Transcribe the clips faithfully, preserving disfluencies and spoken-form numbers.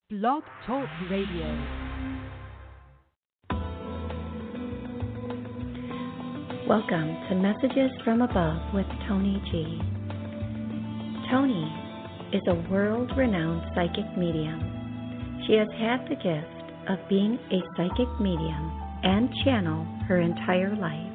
Blog Talk Radio. Welcome to Messages from Above with Tony G. Tony is a world-renowned psychic medium. She has had the gift of being a psychic medium and channel her entire life.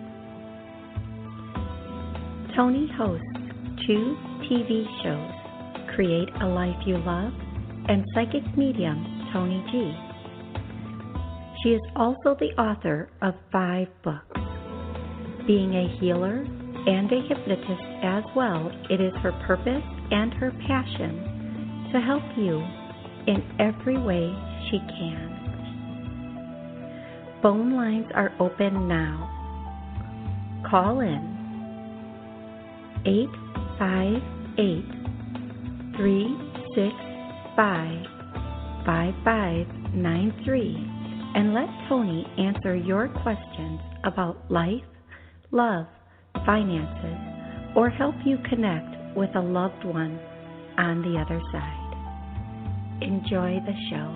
Tony hosts two T V shows, Create a Life You Love and Psychic Medium Tony G. She is also the author of five books. Being a healer and a hypnotist as well, it is her purpose and her passion to help you in every way she can. Phone lines are open now. Call in eight five eight, three six five, five five nine three and let Tony answer your questions about life, love, finances, or help you connect with a loved one on the other side. Enjoy the show.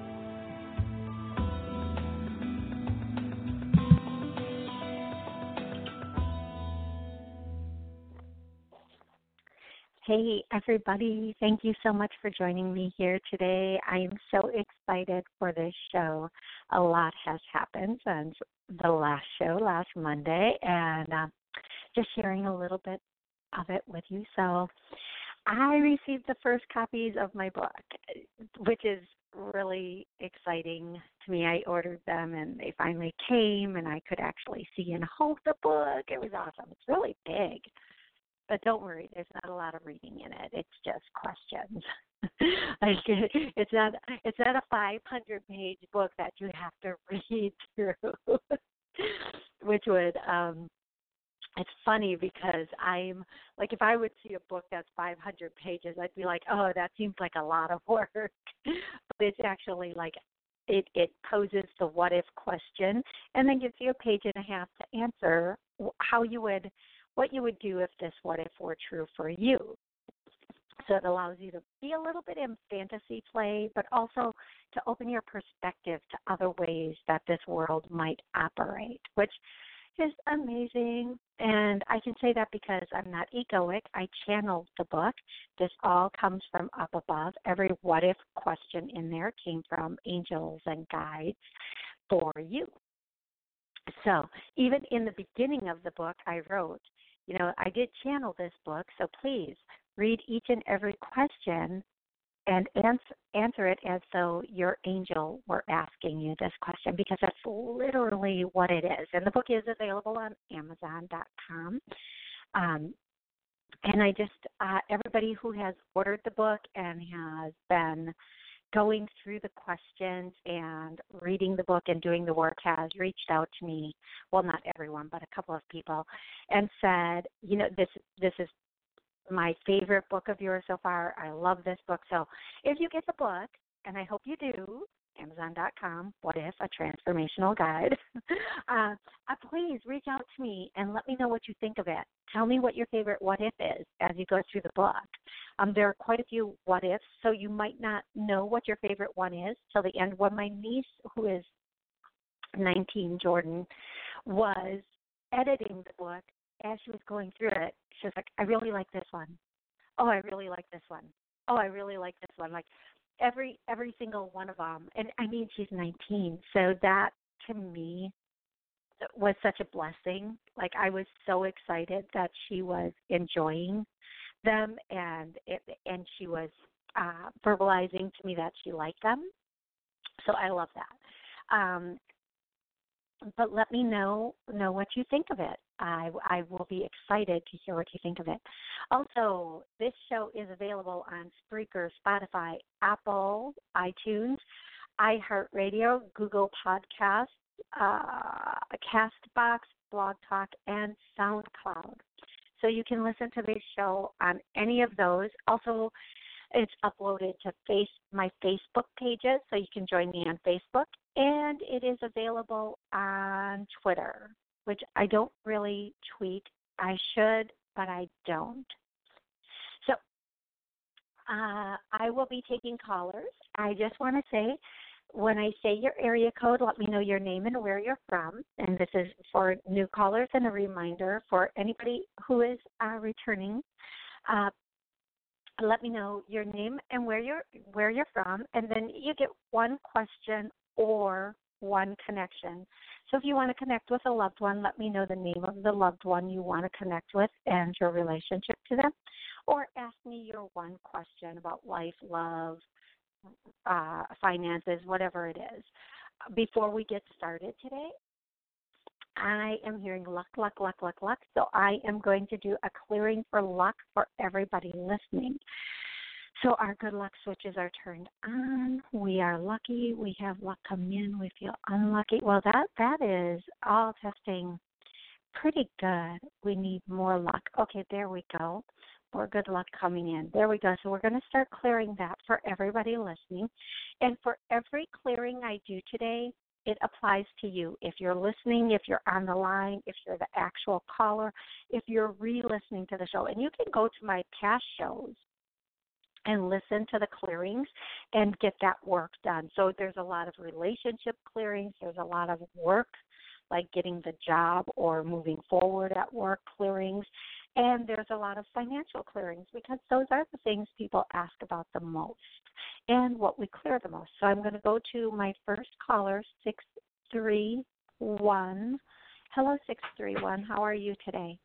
Hey, everybody. Thank you so much for joining me here today. I am so excited for this show. A lot has happened since the last show, last Monday, and uh, just sharing a little bit of it with you. So I received the first copies of my book, which is really exciting to me. I ordered them, and they finally came, and I could actually see and hold the book. It was awesome. It's really big. But don't worry, there's not a lot of reading in it. It's just questions. Like, it's not it's not a five hundred page book that you have to read through, which would um, it's funny because I'm like, if I would see a book that's five hundred pages, I'd be like, oh, that seems like a lot of work. But it's actually like it it poses the what if question and then gives you a page and a half to answer how you would. what you would do if this what if were true for you. So it allows you to be a little bit in fantasy play, but also to open your perspective to other ways that this world might operate, which is amazing. And I can say that because I'm not egoic. I channeled the book. This all comes from up above. Every what if question in there came from angels and guides for you. So even in the beginning of the book, I wrote, you know, I did channel this book, so please read each and every question and answer, answer it as though your angel were asking you this question, because that's literally what it is. And the book is available on Amazon dot com. Um, and I just, uh, everybody who has ordered the book and has been going through the questions and reading the book and doing the work has reached out to me, well, not everyone, but a couple of people, and said, you know, this this is my favorite book of yours so far. I love this book. So if you get the book, and I hope you do, Amazon dot com, What If, a Transformational Guide, uh, uh, please reach out to me and let me know what you think of it. Tell me what your favorite what if is as you go through the book. Um, there are quite a few what ifs, so you might not know what your favorite one is till the end. When my niece, who is nineteen, Jordan, was editing the book, as she was going through it, she was like, I really like this one. Oh, I really like this one. Oh, I really like this one. Like every every single one of them. And I mean, she's nineteen, so that to me was such a blessing. Like I was so excited that she was enjoying them, and it, and she was uh, verbalizing to me that she liked them. So I love that. Um, but let me know know what you think of it. I, I will be excited to hear what you think of it. Also, this show is available on Spreaker, Spotify, Apple, iTunes, iHeartRadio, Google Podcasts, uh, Castbox, Blog Talk, and SoundCloud. So you can listen to this show on any of those. Also, it's uploaded to face my Facebook pages, so you can join me on Facebook. And it is available on Twitter, which I don't really tweet. I should, but I don't. So Uh, I will be taking callers. I just want to say, when I say your area code, let me know your name and where you're from. And this is for new callers and a reminder for anybody who is uh, returning. Uh, let me know your name and where you're where you're from, and then you get one question or one connection. So if you want to connect with a loved one, let me know the name of the loved one you want to connect with and your relationship to them, or ask me your one question about life, love, uh, finances, whatever it is. Before we get started today, I am hearing luck, luck, luck, luck, luck. So I am going to do a clearing for luck for everybody listening. So our good luck switches are turned on. We are lucky. We have luck coming in. We feel unlucky. Well, that that is all testing pretty good. We need more luck. Okay, there we go. More good luck coming in. There we go. So we're going to start clearing that for everybody listening. And for every clearing I do today, it applies to you. If you're listening, if you're on the line, if you're the actual caller, if you're re-listening to the show. And you can go to my past shows and listen to the clearings and get that work done. So there's a lot of relationship clearings. There's a lot of work, like getting the job or moving forward at work clearings. And there's a lot of financial clearings because those are the things people ask about the most and what we clear the most. So I'm going to go to my first caller, six three one. Hello, six three one. How are you today?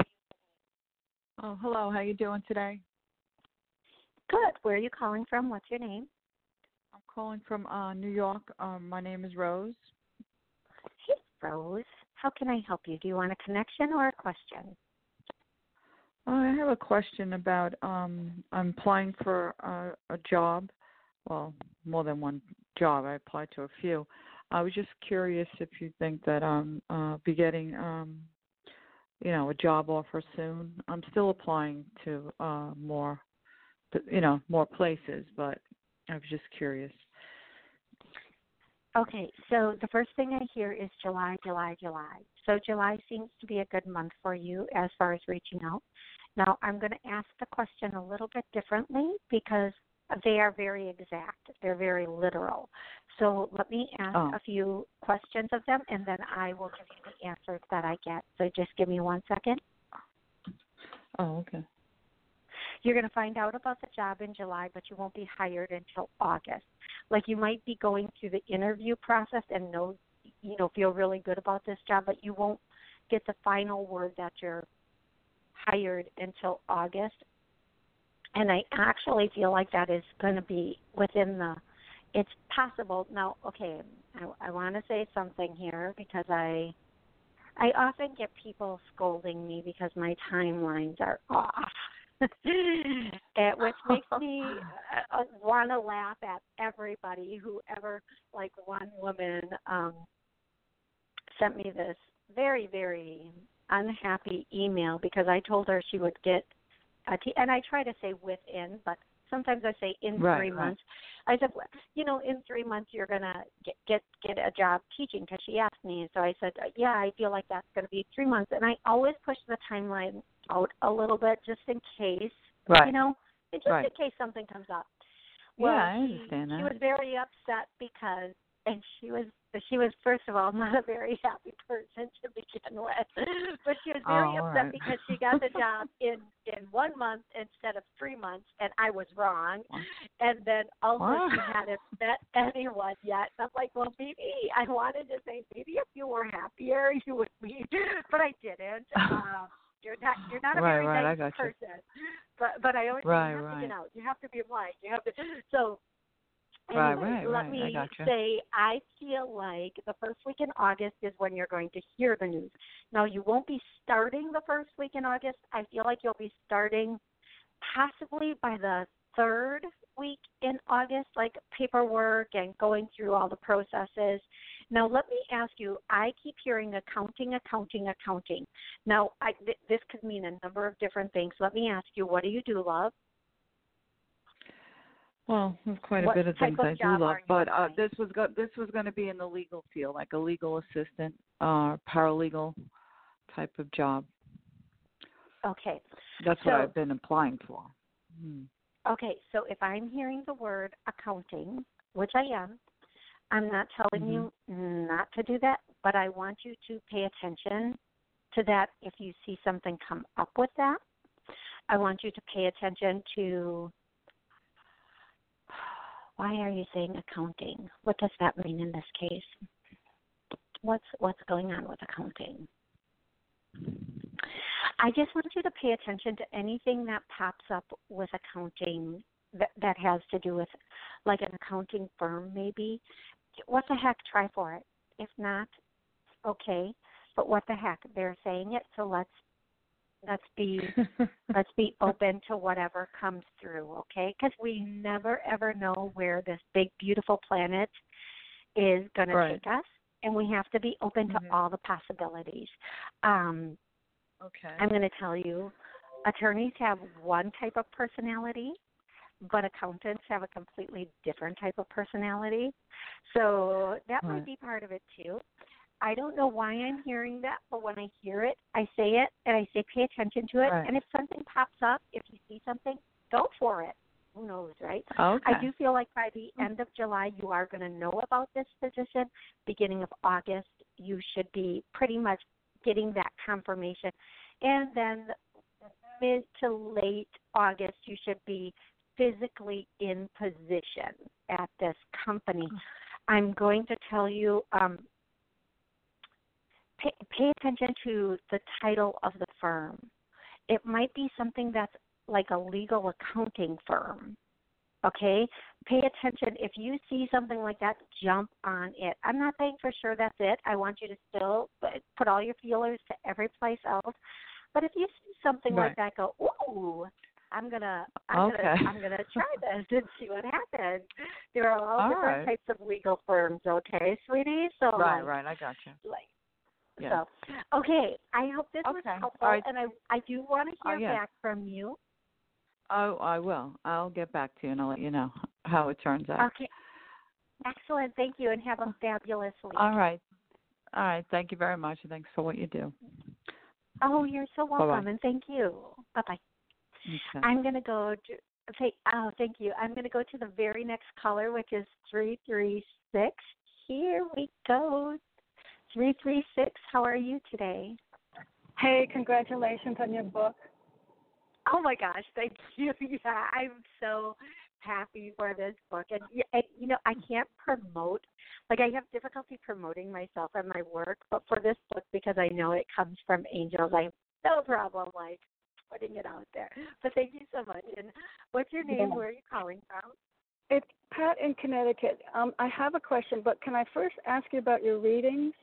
Oh, hello. How you doing today? Good. Where are you calling from? What's your name? I'm calling from uh, New York. Um, my name is Rose. Hey, Rose. How can I help you? Do you want a connection or a question? Uh, I have a question about um, I'm applying for a, a job. Well, more than one job. I applied to a few. I was just curious if you think that um, uh, be getting um, you know, a job offer soon. I'm still applying to uh, more, you know, more places, but I was just curious. Okay, so the first thing I hear is July, July, July. So July seems to be a good month for you as far as reaching out. Now, I'm going to ask the question a little bit differently because they are very exact. They're very literal. So let me ask oh. a few questions of them, and then I will give you the answers that I get. So just give me one second. Oh, okay. You're going to find out about the job in July, but you won't be hired until August. Like you might be going through the interview process and know, you know, feel really good about this job, but you won't get the final word that you're hired until August. And I actually feel like that is going to be within the, it's possible. Now, okay, I, I want to say something here because I, I often get people scolding me because my timelines are off. It, which makes me uh, want to laugh at everybody who ever, like one woman um, sent me this very, very unhappy email because I told her she would get, a t- and I try to say within, but sometimes I say in right, three right. months. I said, well, you know, in three months you're going to get, get get a job teaching because she asked me. So I said, yeah, I feel like that's going to be three months. And I always push the timeline out a little bit just in case, right. you know, just right. in case something comes up. Well, yeah, I she, understand that. she was very upset because, and she was, she was first of all not a very happy person to begin with, but she was very oh, upset right. because she got the job in in one month instead of three months, and I was wrong. And then also what? she hadn't met anyone yet. And I'm like, well, maybe I wanted to say maybe if you were happier you would be, but I didn't. Um, You're not you're not a right, very right, nice I got you. person. But but I always right, you have right. to get out. You have to be blind. You have to so Right, anyway, right, let right. me I gotcha. say I feel like the first week in August is when you're going to hear the news. Now you won't be starting the first week in August. I feel like you'll be starting possibly by the third week in August, like paperwork and going through all the processes. Now, let me ask you, I keep hearing accounting, accounting, accounting. Now, I, th- this could mean a number of different things. Let me ask you, what do you do, love? Well, there's quite a What bit of type things of I do job love, are you but uh, doing? this was go- this was going to be in the legal field, like a legal assistant, uh, paralegal type of job. Okay. That's so, what I've been applying for. Hmm. Okay, so if I'm hearing the word accounting, which I am, I'm not telling Mm-hmm. you not to do that, but I want you to pay attention to that if you see something come up with that. I want you to pay attention to why are you saying accounting? What does that mean in this case? What's what's going on with accounting? I just want you to pay attention to anything that pops up with accounting that, that has to do with like an accounting firm maybe. What the heck, try for it. If not, okay. But what the heck, they're saying it, so let's let's be let's be open to whatever comes through, okay? Because we never ever know where this big beautiful planet is going to Right. take us, and we have to be open Mm-hmm. to all the possibilities. Um, Okay. I'm going to tell you, attorneys have one type of personality, but accountants have a completely different type of personality. So that Right. might be part of it too. I don't know why I'm hearing that, but when I hear it, I say it, and I say pay attention to it. Right. And if something pops up, if you see something, go for it. Who knows, right? Okay. I do feel like by the end of July, you are going to know about this position. Beginning of August, you should be pretty much getting that confirmation. And then mid to late August, you should be physically in position at this company. I'm going to tell you, um, pay, pay attention to the title of the firm. It might be something that's like a legal accounting firm. Okay? Pay attention. If you see something like that, jump on it. I'm not saying for sure that's it. I want you to still put all your feelers to every place else. But if you see something Right. like that, go, ooh, I'm gonna, I'm Okay. gonna, I'm gonna try this and see what happens. There are all, All different right. types of legal firms, okay, sweetie? So Right, like, right. I got you. like, Yeah. so, okay. I hope this was Okay. helpful, All right. and I, I do want to Oh, hear yeah. back from you. Oh, I will. I'll get back to you and I'll let you know how it turns out. Okay. Excellent. Thank you, and have a fabulous week. All right. All right. Thank you very much. Thanks for what you do. Oh, you're so welcome, Bye-bye. and thank you. Bye bye. Okay. I'm going to go to, say, oh, thank you. I'm going to go to the very next caller, which is three three six. Here we go. three three six, how are you today? Hey, congratulations on your book. Oh, my gosh, thank you. Yeah, I'm so happy for this book. And, and, you know, I can't promote, like I have difficulty promoting myself and my work, but for this book, because I know it comes from angels, I have no problem, like, putting it out there. But thank you so much. And what's your name? Yeah. Where are you calling from? It's Pat in Connecticut. Um, I have a question, but can I first ask you about your readings?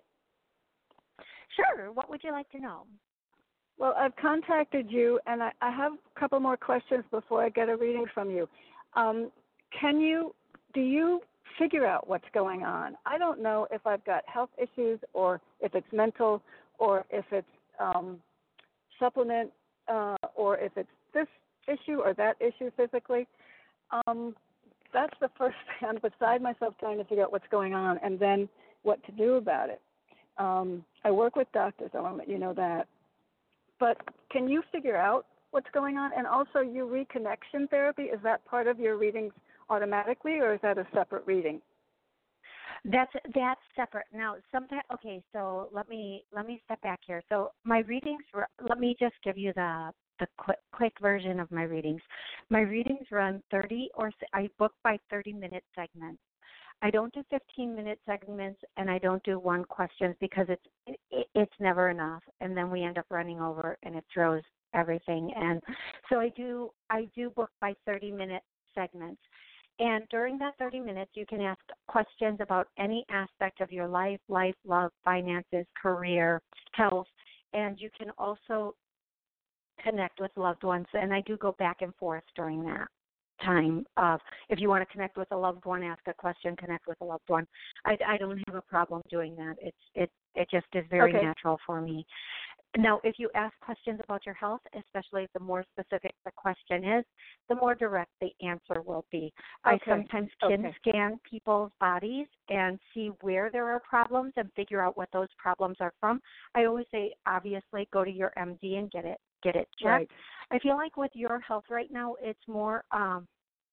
Sure. What would you like to know? Well, I've contacted you, and I, I have a couple more questions before I get a reading from you. Um, can you, do you figure out what's going on? I don't know if I've got health issues or if it's mental or if it's um, supplement uh, or if it's this issue or that issue physically. Um, that's the first thing. I'm beside myself trying to figure out what's going on and then what to do about it. Um, I work with doctors. I want to let you know that. But can you figure out what's going on? And also, your reconnection therapy, is that part of your readings automatically, or is that a separate reading? That's that's separate. Now, sometimes okay. So let me let me step back here. So my readings. Let me just give you the the quick quick version of my readings. My readings run thirty or I book by thirty minute segments. I don't do fifteen minute segments, and I don't do one questions because it's it, it's never enough, and then we end up running over, and it throws everything. And so I do I do book by thirty minute segments, and during that thirty minutes, you can ask questions about any aspect of your life, life, love, finances, career, health, and you can also connect with loved ones. And I do go back and forth during that time of if you want to connect with a loved one, ask a question, connect with a loved one. I, I don't have a problem doing that. It's it it just is very Okay. natural for me. Now, if you ask questions about your health, especially the more specific the question is, the more direct the answer will be. I Okay. sometimes can Okay. scan people's bodies and see where there are problems and figure out what those problems are from. I always say, obviously, go to your M D and get it get it checked. Right. I feel like with your health right now, it's more. Um,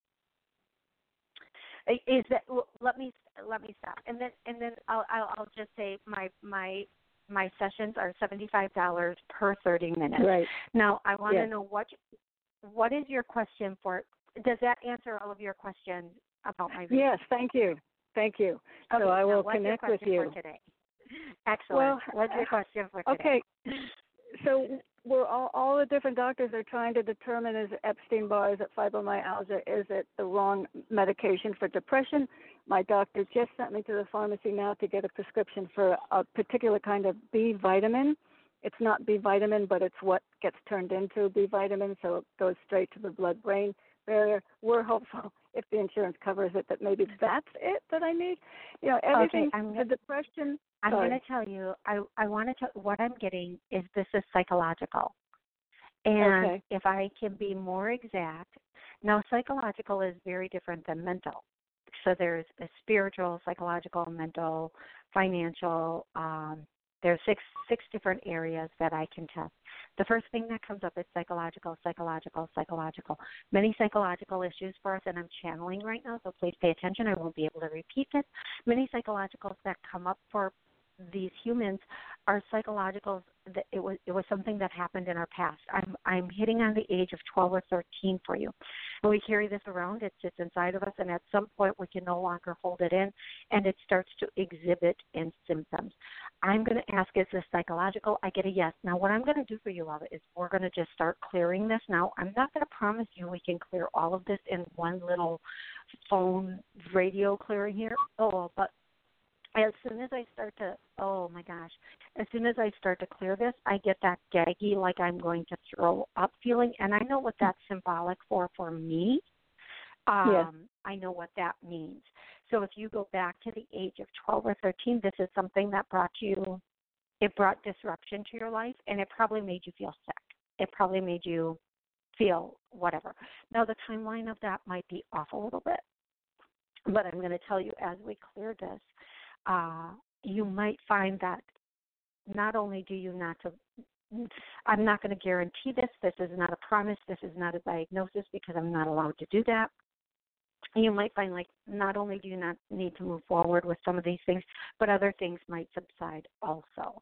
is that well, let me let me stop and then and then I'll I'll, I'll just say my my. My sessions are seventy-five dollars per thirty minutes. Right. Now, I want to Yes. know what what is your question for? Does that answer all of your questions about my reading? Yes. Thank you. Thank you. Okay, So I now will what's connect your with question you. for today? Excellent. Well, What's your question for today? Okay. So we're all, all the different doctors are trying to determine, is it Epstein-Barr, is it fibromyalgia, is it the wrong medication for depression? My doctor just sent me to the pharmacy now to get a prescription for a particular kind of B vitamin. It's not B vitamin, but it's what gets turned into B vitamin, so it goes straight to the blood-brain barrier. We're hopeful, if the insurance covers it, that maybe that's it that I need. You know, everything, Okay, I'm the gonna, depression. I'm sorry. going to tell you, I, I want to tell, what I'm getting is this is psychological. And Okay. if I can be more exact, now psychological is very different than mental. So there's a spiritual, psychological, mental, financial. Um, there's six six different areas that I can test. The first thing that comes up is psychological, psychological, psychological. Many psychological issues for us, and I'm channeling right now, so please pay attention. I won't be able to repeat this. Many psychologicals that come up for these humans are psychologicals that it was it was something that happened in our past. I'm I'm hitting on the age of twelve or thirteen for you. And we carry this around, it sits inside of us, and at some point we can no longer hold it in, and it starts to exhibit in symptoms. I'm going to ask, is this psychological? I get a yes. Now what I'm going to do for you, love, is we're going to just start clearing this. Now I'm not going to promise you we can clear all of this in one little phone radio clearing here. Oh, but as soon as I start to, oh my gosh, as soon as I start to clear this, I get that gaggy, like I'm going to throw up feeling, and I know what that's symbolic for for me. Um, Yes. I know what that means. So if you go back to the age of twelve or thirteen, this is something that brought you, it brought disruption to your life, and it probably made you feel sick. It probably made you feel whatever. Now the timeline of that might be off a little bit, but I'm going to tell you as we clear this, Uh, you might find that not only do you not to, I'm not going to guarantee this, this is not a promise, this is not a diagnosis because I'm not allowed to do that. You might find like not only do you not need to move forward with some of these things, but other things might subside also.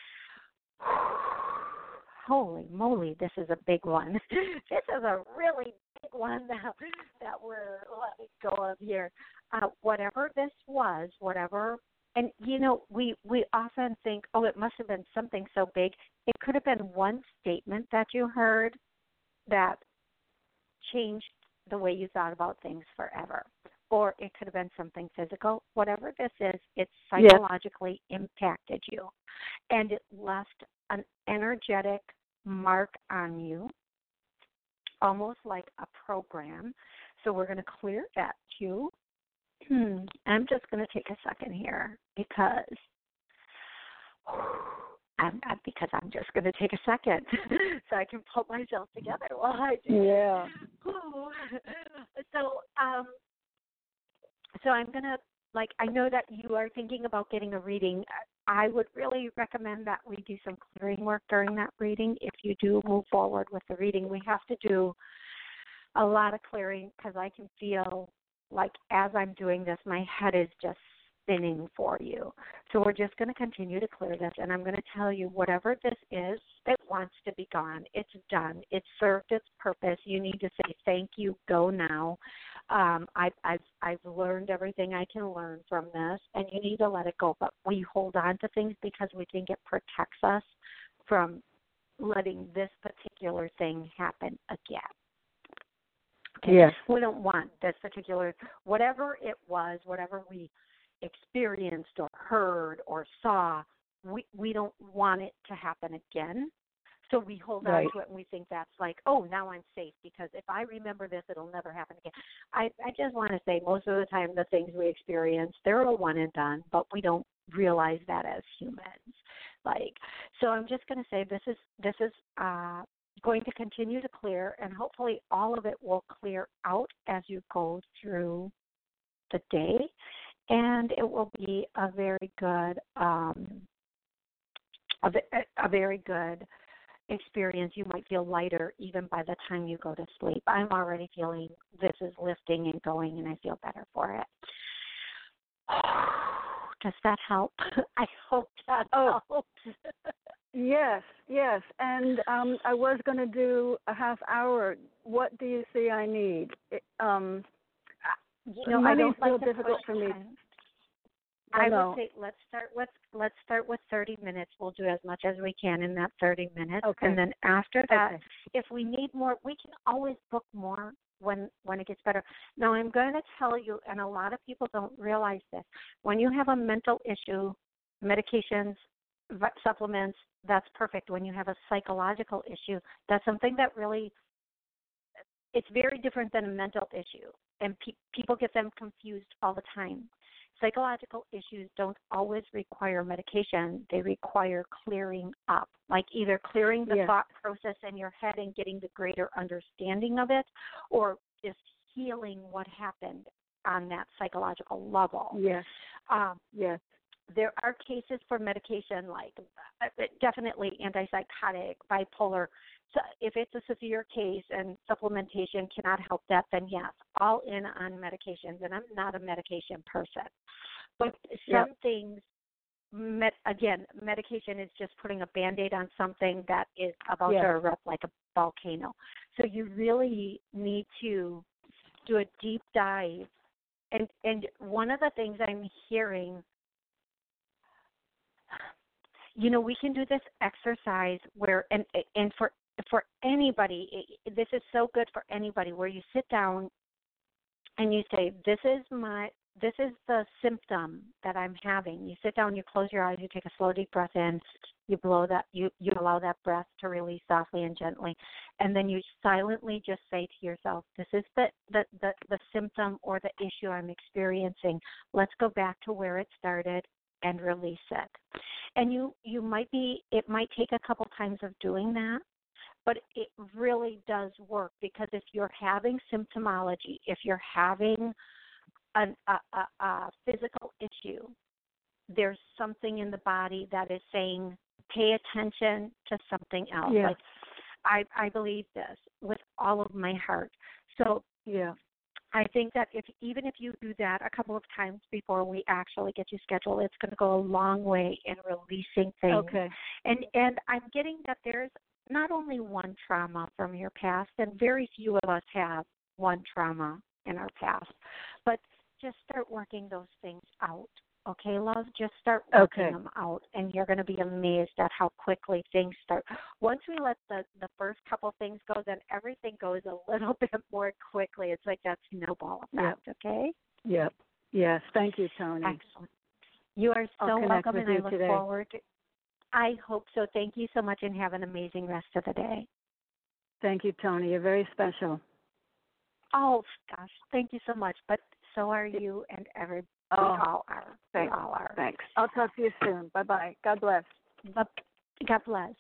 Holy moly, this is a big one. This is a really big one that, that we're letting go of here. Uh, whatever this was, whatever, and you know, we, we often think, oh, it must have been something so big. It could have been one statement that you heard that changed the way you thought about things forever. Or it could have been something physical. Whatever this is, it psychologically yes. impacted you. And it left an energetic mark on you, almost like a program. So we're going to clear that too. I'm just going to take a second here because I'm because I'm just going to take a second so I can pull myself together while I do. Yeah. So um, so I'm going to, like, I know that you are thinking about getting a reading. I would really recommend that we do some clearing work during that reading. If you do move forward with the reading, we have to do a lot of clearing because I can feel like as I'm doing this, my head is just spinning for you. So we're just going to continue to clear this, and I'm going to tell you whatever this is that wants to be gone, it's done. It served its purpose. You need to say thank you, go now. Um, I've, I've, I've learned everything I can learn from this, and you need to let it go. But we hold on to things because we think it protects us from letting this particular thing happen again. Okay. Yes. We don't want this particular, whatever it was, whatever we experienced or heard or saw, we, we don't want it to happen again. So we hold right. on to it and we think that's like, oh, now I'm safe because if I remember this, it'll never happen again. I, I just want to say most of the time the things we experience, they're a one and done, but we don't realize that as humans. like. So I'm just going to say this is this is uh, going to continue to clear, and hopefully all of it will clear out as you go through the day, and it will be a very good um, a, a very good experience. You might feel lighter even by the time you go to sleep. I'm already feeling this is lifting and going, and I feel better for it. Does that help? I hope that Oh. helps. Yes, yes. And um, I was going to do a half hour. What do you see I need? It, um, you know, I Monday's don't like still to difficult push for me. time. I I know. would say let's start with let's start with thirty minutes. We'll do as much as we can in that thirty minutes, Okay. and then after that, Okay. if we need more, we can always book more when when it gets better. Now, I'm going to tell you, and a lot of people don't realize this. When you have a mental issue, medications, v- supplements, that's perfect. When you have a psychological issue, that's something that really it's very different than a mental issue, and pe- people get them confused all the time. Psychological issues don't always require medication. They require clearing up, like either clearing the Yes. thought process in your head and getting the greater understanding of it, or just healing what happened on that psychological level. Yes. Um, Yes. there are cases for medication like uh, definitely antipsychotic, bipolar. So if it's a severe case and supplementation cannot help that, then yes, all in on medications. And I'm not a medication person. But some Yep. things, med, again, medication is just putting a Band-Aid on something that is about Yes. to erupt like a volcano. So you really need to do a deep dive. And, and one of the things I'm hearing, you know, we can do this exercise where, and and for for anybody, this is so good for anybody, where you sit down and you say, this is my, this is the symptom that I'm having. You sit down, you close your eyes, you take a slow deep breath in, you blow that, you, you allow that breath to release softly and gently, and then you silently just say to yourself, this is the, the, the, the symptom or the issue I'm experiencing. Let's go back to where it started and release it. And you, you might be, it might take a couple times of doing that, but it really does work, because if you're having symptomology, if you're having an, a, a, a physical issue, there's something in the body that is saying, pay attention to something else. Yes. Like, I, I believe this with all of my heart. So Yeah. I think that if even if you do that a couple of times before we actually get you scheduled, it's going to go a long way in releasing things. Okay. And and I'm getting that there's not only one trauma from your past, and very few of us have one trauma in our past, but just start working those things out. Okay, love? Just start working Okay. them out, and you're going to be amazed at how quickly things start. Once we let the, the first couple things go, then everything goes a little bit more quickly. It's like that snowball effect, okay? Yep. Yes. Thank you, Tony. Excellent. You are I'll so connect welcome, with and I you look today. forward to I hope so. Thank you so much, and have an amazing rest of the day. Thank you, Tony. You're very special. Oh, gosh, thank you so much. But so are you, and every, Oh, we all are. We thanks. all are. Thanks. I'll talk to you soon. Bye-bye. God bless. But God bless.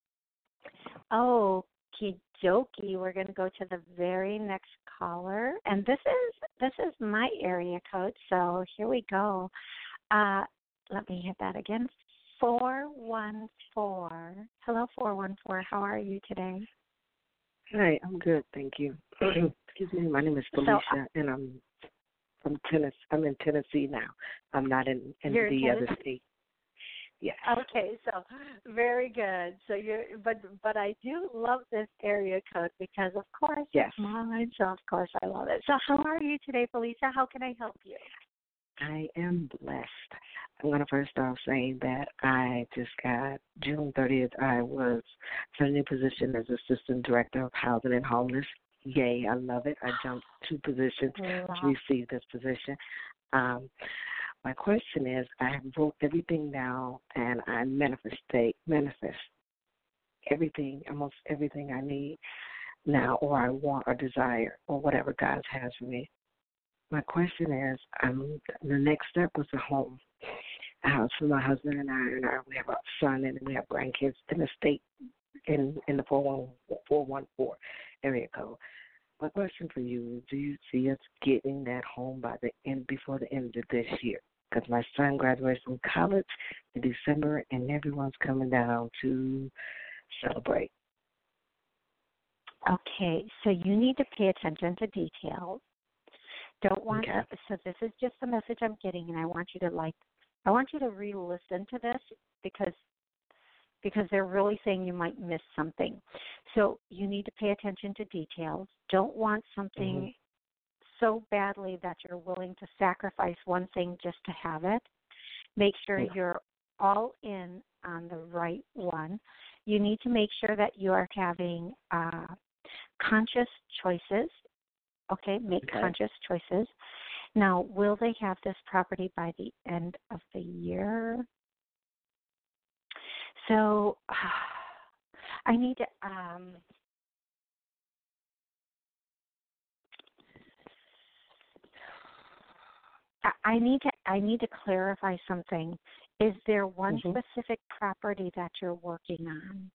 Okie dokie. We're going to go to the very next caller, and this is this is my area code. So here we go. Uh, let me hit that again. Four one four. Hello, four one four. How are you today? Hi, I'm good, thank you. Excuse me, my name is Felicia, So, uh, and I'm from Tennessee. I'm in Tennessee now. I'm not in, in You're in the other Tennessee? state. Yes. Okay, so very good. So you're, but but I do love this area code because, of course, Yes. it's mine. So of course I love it. So how are you today, Felicia? How can I help you? I am blessed. I'm going to first off saying that I just got, June thirtieth, I was in a new position as Assistant Director of Housing and Homeless. Yay, I love it. I jumped two positions Wow. to receive this position. Um, my question is, I wrote everything down, and I manifest, manifest everything, almost everything I need now, or I want or desire, or whatever God has for me. My question is, um, the next step was a home. a house for my husband and I, and I, we have a son, and we have grandkids in the state in in the four one four area code. My question for you is, do you see us getting that home by the end before the end of this year? Because my son graduates from college in December, and everyone's coming down to celebrate. Okay, so you need to pay attention to details. Don't want Okay. to, so this is just the message I'm getting, and I want you to like, I want you to re-listen to this because because they're really saying you might miss something. So you need to pay attention to details. Don't want something mm-hmm. so badly that you're willing to sacrifice one thing just to have it. Make sure yeah. you're all in on the right one. You need to make sure that you are having uh, conscious choices. Okay, make okay. conscious choices. Now, will they have this property by the end of the year? So, uh, I need to. Um, I, I need to. I need to clarify something. Is there one mm-hmm. specific property that you're working on?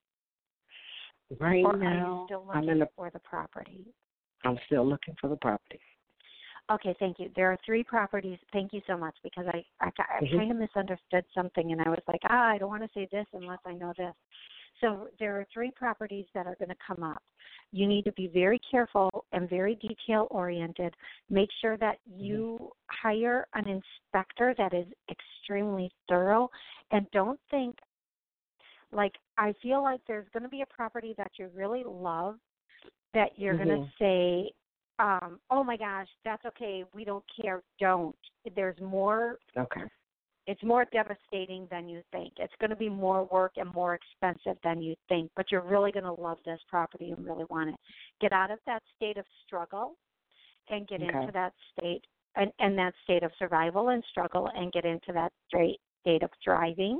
Right or now, are you still looking I'm in the, for the property? I'm still looking for the property. Okay, thank you. There are three properties. Thank you so much because I, I, I mm-hmm. kind of misunderstood something, and I was like, ah, I don't want to say this unless I know this. So there are three properties that are going to come up. You need to be very careful and very detail-oriented. Make sure that you mm-hmm. hire an inspector that is extremely thorough, and don't think, like, I feel like there's going to be a property that you really love that you're mm-hmm. going to say, Um, oh my gosh, that's okay. We don't care. Don't. There's more. Okay. It's more devastating than you think. It's going to be more work and more expensive than you think, but you're really going to love this property and really want it. Get out of that state of struggle and get okay. into that state and, and that state of survival and struggle and get into that straight state of thriving.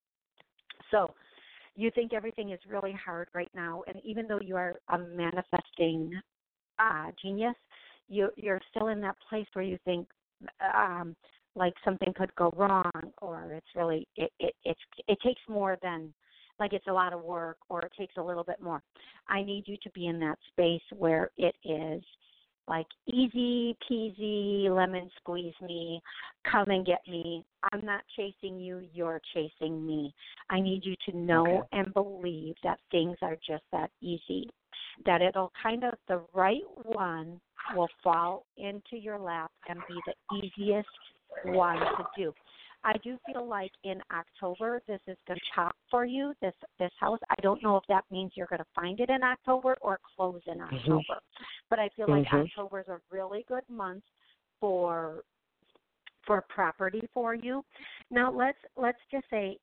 So you think everything is really hard right now, and even though you are a manifesting Uh, genius, you, you're still in that place where you think um, like something could go wrong, or it's really it, it it's it takes more than like it's a lot of work, or it takes a little bit more. I need you to be in that space where it is like easy peasy, lemon squeeze me, come and get me. I'm not chasing you, you're chasing me. I need you to know okay. and believe that things are just that easy, that it'll kind of, the right one will fall into your lap and be the easiest one to do. I do feel like in October this is going to pop for you, this this house. I don't know if that means you're going to find it in October or close in October. Mm-hmm. But I feel like mm-hmm. October is a really good month for for property for you. Now let's let's just say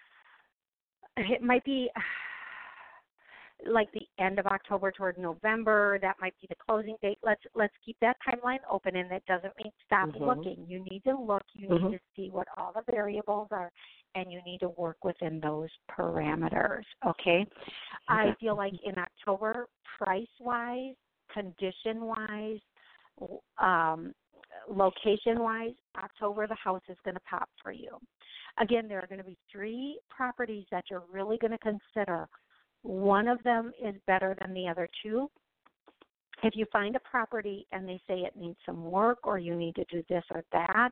it might be like the end of October toward November. That might be the closing date. Let's let's keep that timeline open, and that doesn't mean stop mm-hmm. looking. You need to look. You mm-hmm. need to see what all the variables are, and you need to work within those parameters, okay? I feel like in October, price-wise, condition-wise, um, location-wise, October the house is going to pop for you. Again, there are going to be three properties that you're really going to consider. One of them is better than the other two. If you find a property and they say it needs some work or you need to do this or that,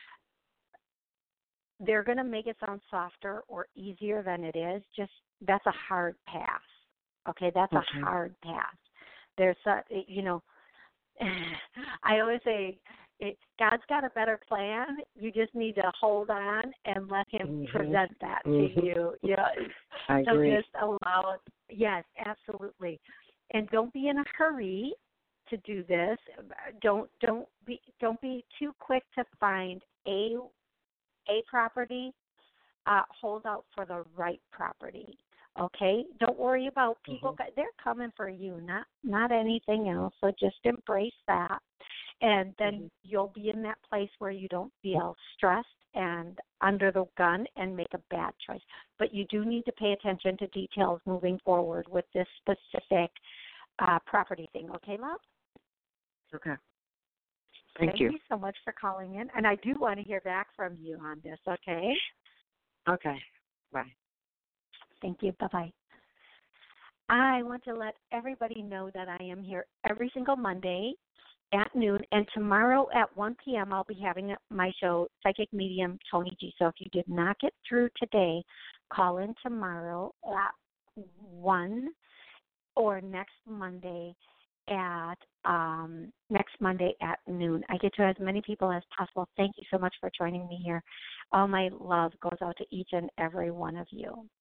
they're going to make it sound softer or easier than it is. Just that's a hard pass. Okay, that's okay. a hard pass. There's a, you know, I always say it, God's got a better plan. You just need to hold on and let Him mm-hmm. present that mm-hmm. to you. Yeah, I so agree. just allow it. Yes, absolutely. And don't be in a hurry to do this. Don't don't be don't be too quick to find a a property. Uh, hold out for the right property. Okay, don't worry about people. Mm-hmm. They're coming for you, not not anything else. So just embrace that, and then mm-hmm. you'll be in that place where you don't feel stressed and under the gun and make a bad choice. But you do need to pay attention to details moving forward with this specific uh, property thing. Okay, love? Okay. Thank Thank you. you so much for calling in. And I do want to hear back from you on this, okay? Okay. Bye. Thank you. Bye-bye. I want to let everybody know that I am here every single Monday at noon, and tomorrow at one p.m. I'll be having my show, Psychic Medium Tony G. So if you did not get through today, call in tomorrow at one or next Monday at um, next Monday at noon. I get to as many people as possible. Thank you so much for joining me here. All my love goes out to each and every one of you.